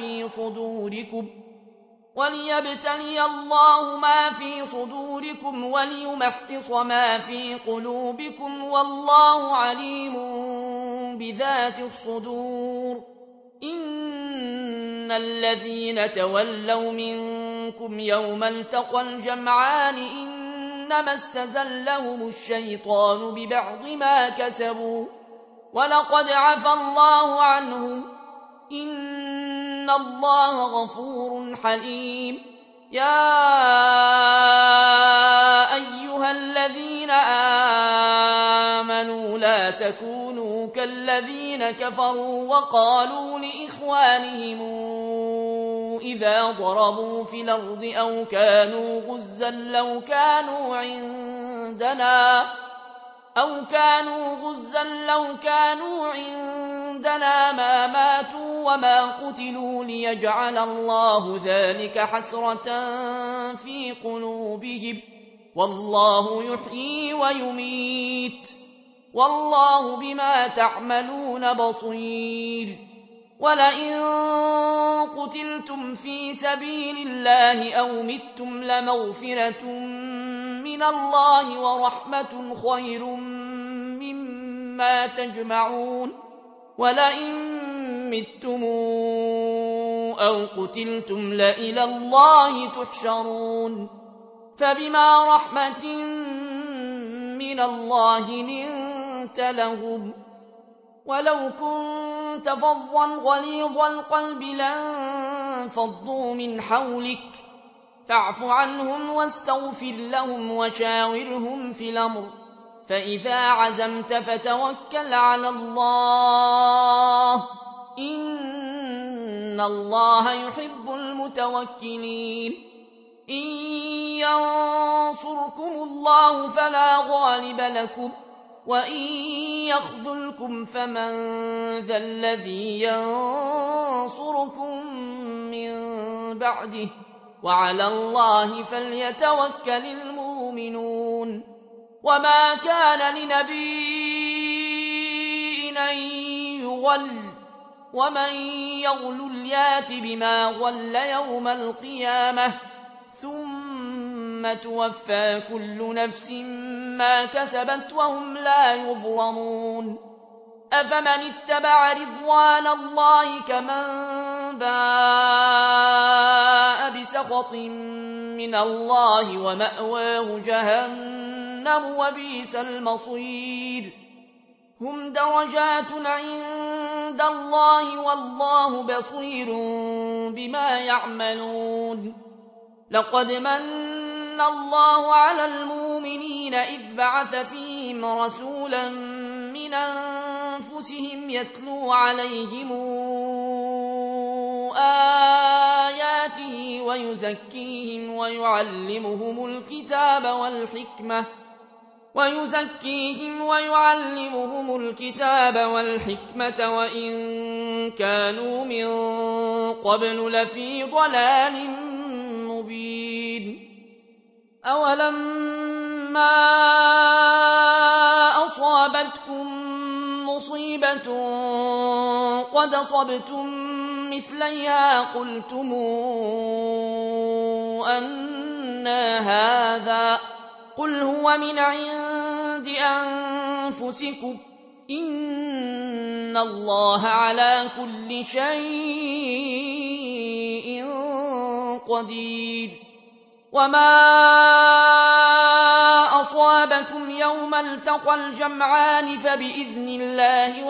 ما في صدوركم وليمحص ما في قلوبكم والله عليم بذات الصدور إن الذين تولوا منكم يوم التقى الجمعان إنما استزلهم الشيطان ببعض ما كسبوا ولقد عفى الله عنهم إن الله غفور حليم يا أيها الذين آمنوا لا تكونوا كالذين كفروا وقالوا لإخوانهم إذا ضربوا في الأرض أو كانوا غزا لو كانوا عندنا ما ماتوا وما قتلوا ليجعل الله ذلك حسرة في قلوبهم والله يحيي ويميت والله بما تعملون بصير ولئن قتلتم في سبيل الله أو متم لمغفرة من الله ورحمة خير مما تجمعون ولئن متم أو قتلتم لإلى الله تحشرون فبما رحمة من الله لنت لهم ولو كنت فظا غليظ القلب لانفضوا من حولك فاعف عنهم واستغفر لهم وشاورهم في الأمر فإذا عزمت فتوكل على الله إن الله يحب المتوكلين إن ينصركم الله فلا غالب لكم وإن يخذلكم فمن ذا الذي ينصركم من بعده وعلى الله فليتوكل المؤمنون وما كان لنبي أن يغل ومن يغل يات بما غل يوم القيامة ثم توفى كل نفس ما كسبت وهم لا يظلمون أفمن اتبع رضوان الله كمن باء بسخط من الله ومأواه جهنم وبئس المصير هم درجات عند الله والله بصير بما يعملون لقد من الله على المؤمنين إذ بعث فيهم رسولا من أنفسهم يتلو عليهم آياته ويزكيهم ويعلمهم الكتاب والحكمة وإن كانوا من قبل لفي ضلال مبين أولما أصابتكم مصيبة قد وقد أصبتم مثليها قلتم أنى هذا قل هو من عند أنفسكم إن الله على كل شيء قدير وما أصابكم يوم التقى الجمعان فبإذن الله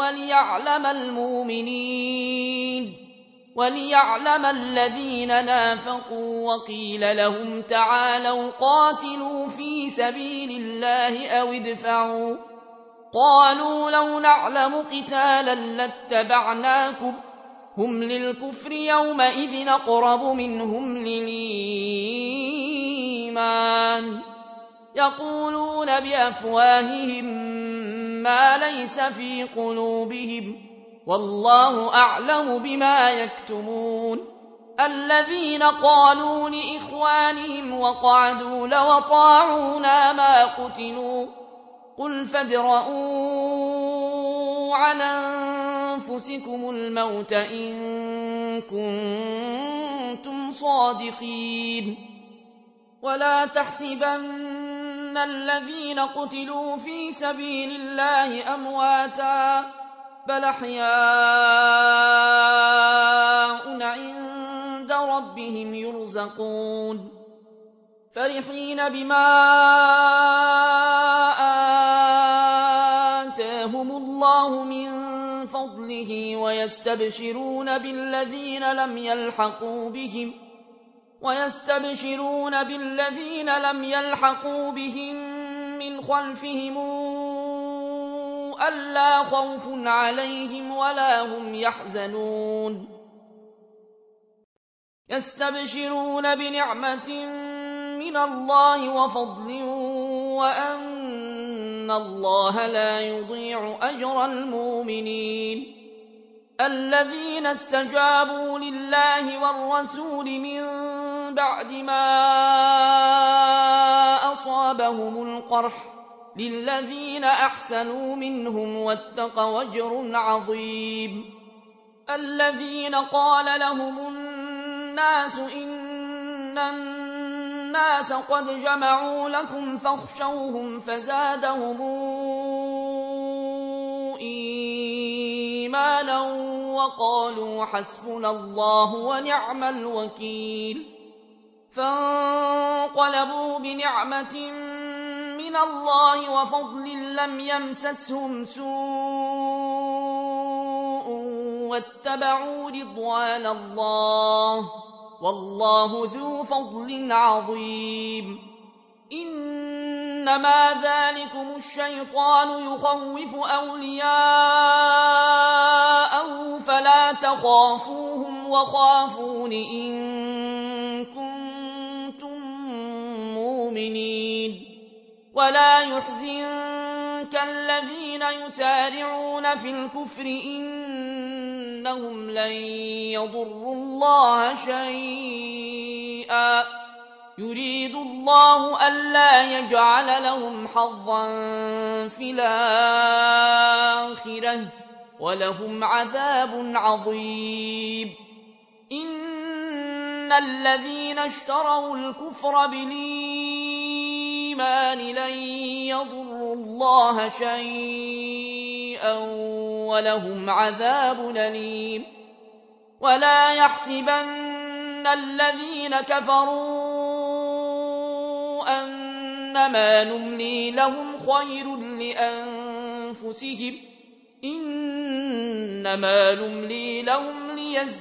وليعلم الذين نافقوا وقيل لهم تعالوا قاتلوا في سبيل الله أو ادفعوا قالوا لو نعلم قتالا لاتبعناكم هم للكفر يومئذ أقرب منهم للإيمان يقولون بأفواههم ما ليس في قلوبهم والله أعلم بما يكتمون الذين قالوا لإخوانهم وقعدوا لو أطاعونا ما قتلوا قل فادرءوا عن أنفسكم الموت إن كنتم صادقين ولا تحسبن الذين قتلوا في سبيل الله أمواتا بل أحياء عند ربهم يرزقون فرحين بما آتاهم الله من فضله ويستبشرون بالذين لم يلحقوا بهم من خلفهم ألا خوف عليهم ولا هم يحزنون يستبشرون بنعمة من الله وفضل وأن الله لا يضيع أجر المؤمنين الذين استجابوا لله والرسول من بعد ما أصابهم القرح للذين أحسنوا منهم واتقوا أجر عظيم الذين قال لهم الناس إن الناس قد جمعوا لكم فاخشوهم فزادهم إيمانا وقالوا حسبنا الله ونعم الوكيل فانقلبوا بنعمة من الله وفضل لم يمسسهم سوء واتبعوا رضوان الله والله ذو فضل عظيم إنما ذلكم الشيطان يخوف أولياءه فلا تخافوهم وخافون إن كنتم مؤمنين ولا يحزنك الذين يسارعون في الكفر إنهم لن يضروا الله شيئا يريد الله ألا يجعل لهم حظا في الآخرة ولهم عذاب عظيم إن الذين اشتروا الكفر بالإيمان لن يضروا الله شيئا ولهم عذاب أليم ولا يحسبن الذين كفروا أنما نملي لهم خير لأنفسهم إنما نملي لهم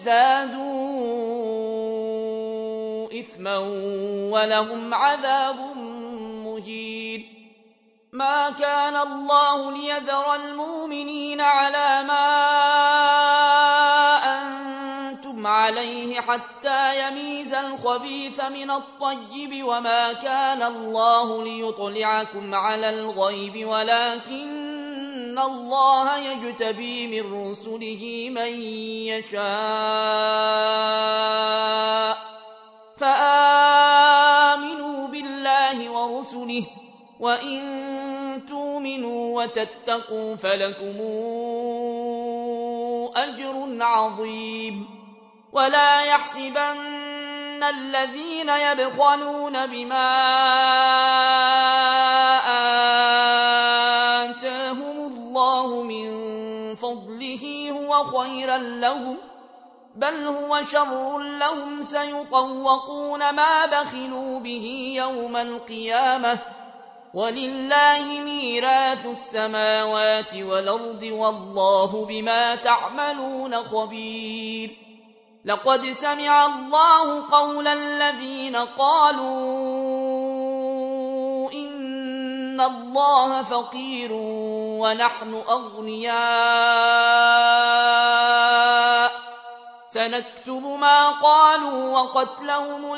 ليزدادوا إثما ولهم عذاب مهين ما كان الله ليذر المؤمنين على ما أنتم عليه حتى يميز الخبيث من الطيب وما كان الله ليطلعكم على الغيب ولكن الله يجتبي من رسله من يشاء فآمنوا بالله ورسله وإن تؤمنوا وتتقوا فلكم أجر عظيم. ولا يحسبن الذين يبخلون بما آتاهم الله من فضله هو خيرا لهم، بل هو شر لهم، سيطوقون ما بخلوا به يوم القيامة، ولله ميراث السماوات والأرض، والله بما تعملون خبير. لقد سمع الله قول الذين قالوا إن الله فقير ونحن أغنياء، سنكتب ما قالوا وقتلهم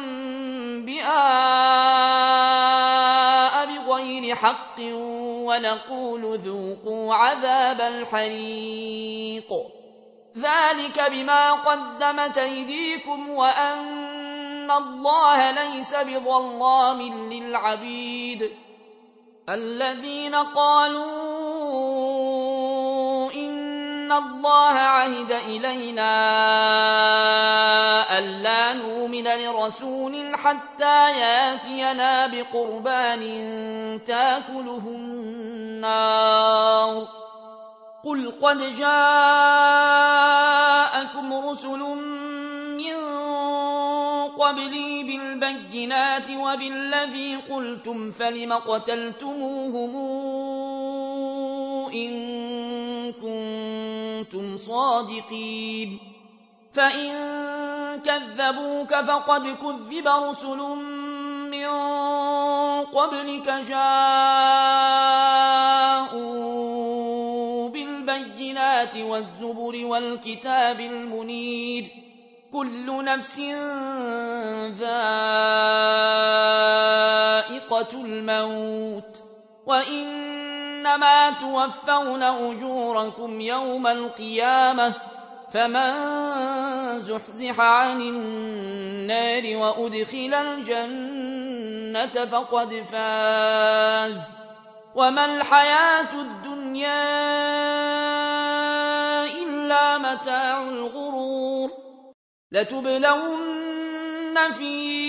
الأنبياء بغير حق، ونقول ذوقوا عذاب الحريق، ذلك بما قدمت أيديكم وأن الله ليس بظلام للعبيد. الذين قالوا إن الله عهد إلينا ألا نؤمن لرسول حتى ياتينا بقربان تاكله النار، قل قد جاءكم رسل من قبلي بالبينات وبالذي قلتم، فلم قتلتموهم إن كنتم صادقين؟ فإن كذبوك فقد كذب رسل من قبلك جاءوا بالبينات والزبر والكتاب المنير، كل نفس ذائقة الموت، وإنما توفون أجوركم يوم القيامة، فمن زحزح عن النار وأدخل الجنة فقد فاز، وما الحياة الدنيا إلا متاع الغرور. لتبلون في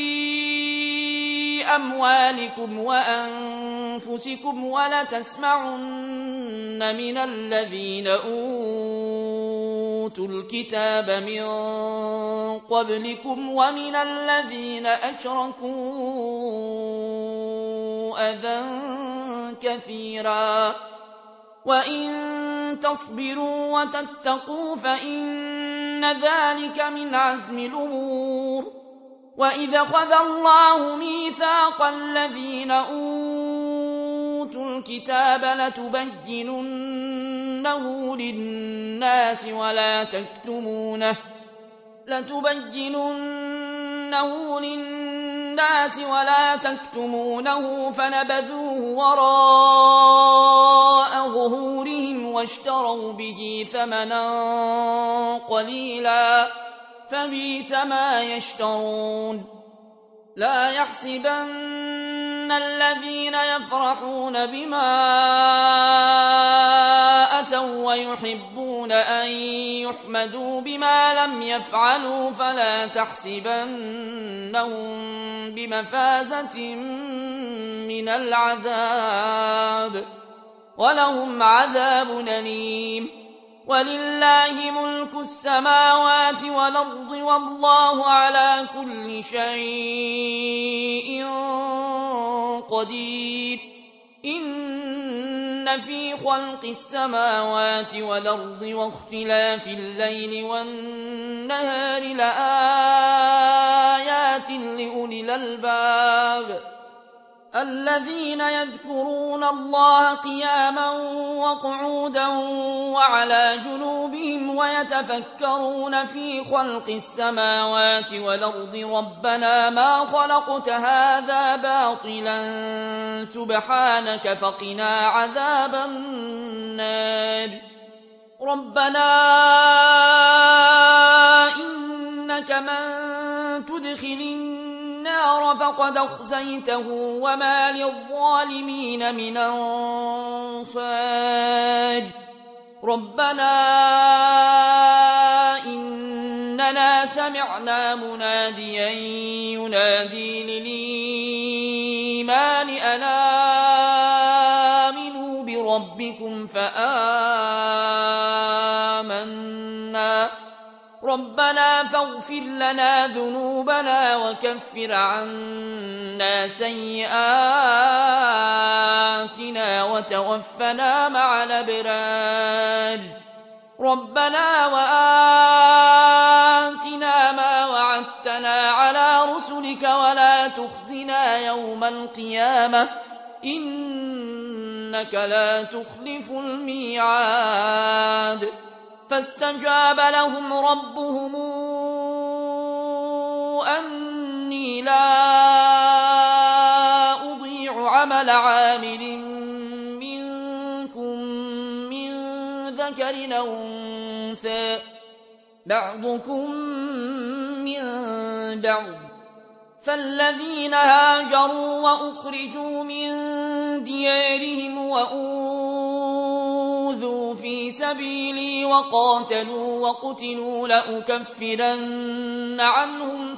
أموالكم وأنفسكم ولتسمعن من الذين أوتوا الكتاب من قبلكم ومن الذين أشركوا أذى كثيرا، وإن تصبروا وتتقوا فإن ذلك من عزم الأمور. وإذا أخذ الله ميثاق الذين أوتوا الكتاب لتبيننه للناس ولا تكتمونه فنبذوه وراء ظهورهم واشتروا به ثمنا قليلا، فبئس ما يشترون. لا يحسبن الذين يفرحون بما أتوا ويحبون أن يحمدوا بما لم يفعلوا فلا تحسبنهم بمفازة من العذاب، ولهم عذاب أليم. ولله ملك السماوات والأرض، والله على كل شيء قدير. إن في خلق السماوات والأرض واختلاف الليل والنهار لآيات لأولي الألباب، الذين يذكرون الله قياما وقعودا وعلى جنوبهم ويتفكرون في خلق السماوات والأرض ربنا ما خلقت هذا باطلا سبحانك فقنا عذاب النار. ربنا إنك من تدخل النار فقد أخزيته وما للظالمين من أنصار. ربنا إننا سمعنا مناديا ينادي للإيمان أن آمنوا بربكم فآمنا ربنا فاغفر لنا ذنوبنا وكفر عنا سيئاتنا وتوفنا مع الأبرار ربنا وآتنا ما وعدتنا على رسلك ولا تخزنا يوم القيامة إنك لا تخلف الميعاد فاستجاب لهم ربهم أني لا أضيع عمل عامل منكم من ذكر أو أنثى بعضكم من بعض فالذين هاجروا وأخرجوا من ديارهم وأوذوا في سبيلي وقاتلوا وقتلوا لأكفرن عنهم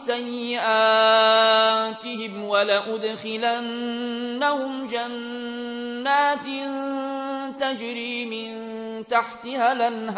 سيئاتهم ولأدخلنهم جنات تجري من تحتها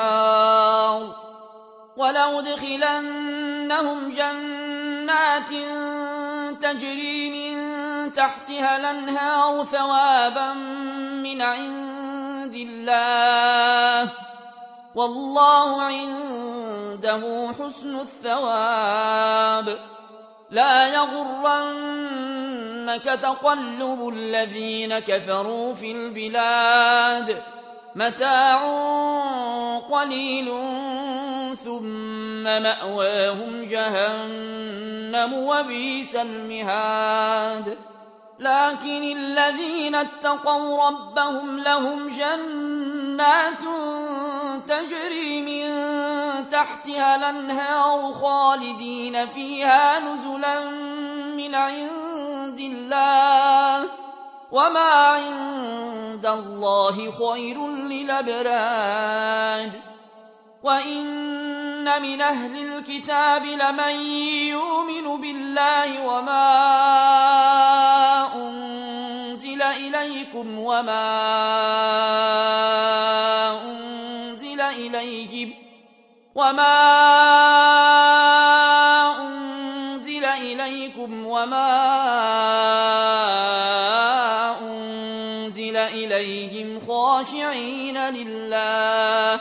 الأنهار ثوابا من عند الله والله عنده حسن الثواب لا يغرنك تقلب الذين كفروا في البلاد متاع قليل ثم مأواهم جهنم وبئس المهاد لكن الذين اتقوا ربهم لهم جنات تجري من تحتها الأنهار خالدين فيها نزلا من عند الله وما عند الله خير للأبرار وإن من أهل الكتاب لمن يؤمن بالله وما أنزل إليكم وما أنزل إليهم خاشعين لله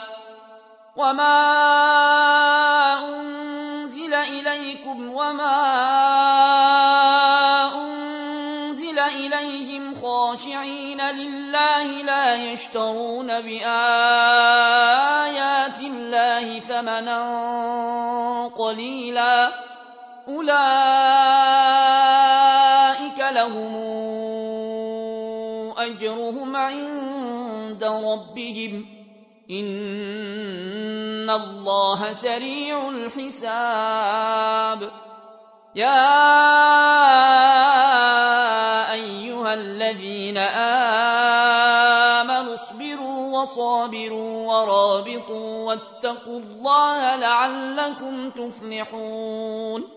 لا يشترون بآيات الله ثمنا قليلا أولئك لهم أجرهم عند ربهم إن الله سريع الحساب يا أيها الذين آمنوا اصبروا وصابروا ورابطوا واتقوا الله لعلكم تفلحون